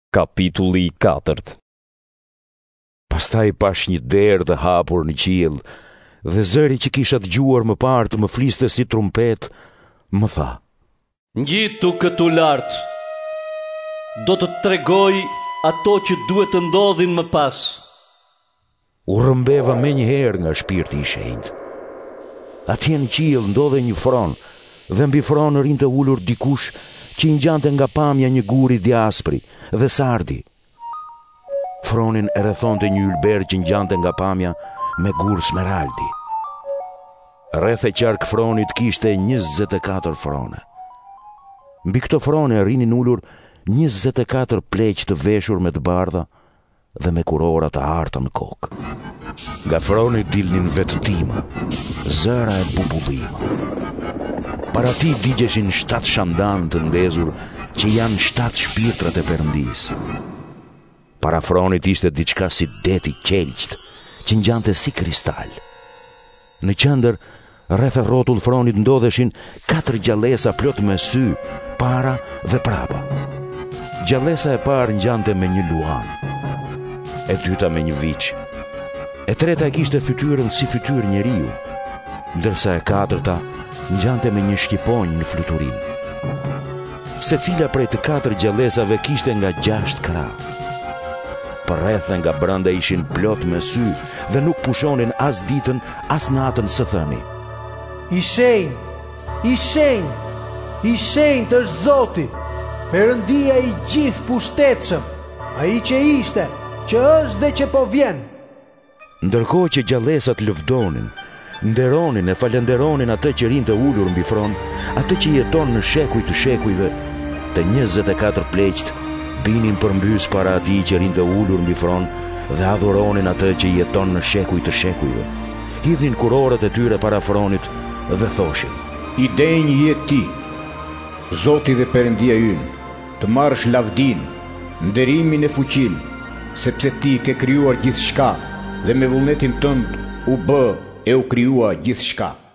Kapitulli 4. Pastaj pash një derë të hapur në qiell, dhe zëri që kisha dëgjuar më parë të më fliste si trumpet, më tha: Ngjitu këtu lart. Do të tregoj ato që duhet të ndodhin më pas. U rrëmbeva menjëherë nga shpirti i shenjtë. Atje në qiell ndodhe një fron, dhe mbi fron rinte ulur dikush që i ngjante nga pamja një gur i djaspri dhe sardi. Fronin e rrethonte një ylber që ngjante nga pamja me gur smeraldi. Rreth e qark fronit kishte 24 frone. Mbi këto frone rinin ulur 24 pleq të veshur me të bardha dhe me kurora të arta në kokë. Nga froni dilnin vetëtima, zëra e bubullima. Para ti digjeshin 7 shandan të ndezur që janë 7 shpirtrat e Perëndis. Para fronit ishte diçka si deti qelqt, që ngjante si kristal. Në qendër, rreth e rrotull fronit ndodheshin 4 gjallësa plot me sy, para dhe prapa. Gjallësa e parë ngjante me një luan, e dyta me një viç, e treta e kishte fytyrën si fytyrë njeriu, ndërsa e katërta ngjante me një shqiponj në fluturim. Secila prej të 4 gjallësave kishte nga 6 krah. Përreth dhe nga brenda ishin plot me sy dhe nuk pushonin as ditën as natën, së thëni: I shenjtë, i shenjtë, i shenjtë është Zoti, Perëndia i gjithë pushtetshëm, ai që ishte, që është dhe që po vjen. Ndërkohë që gjallësat lëvdonin, nderonin e falenderonin atë që rinte ulur mbi fron, atë që jeton në shekuj të shekujve, të 24 pleqt binin përmbys para atij që rinte ulur mbi fron dhe adhuronin atë që jeton në shekuj të shekujve. Hidhin kurorët e tyre para fronit dhe thoshin: I denj je ti, Zoti dhe Perëndia ynë, të marrësh lavdin, nderimin e fuqin, sepse ti ke krijuar gjithçka dhe me vullnetin tënd u bë e u krijua gjithçka.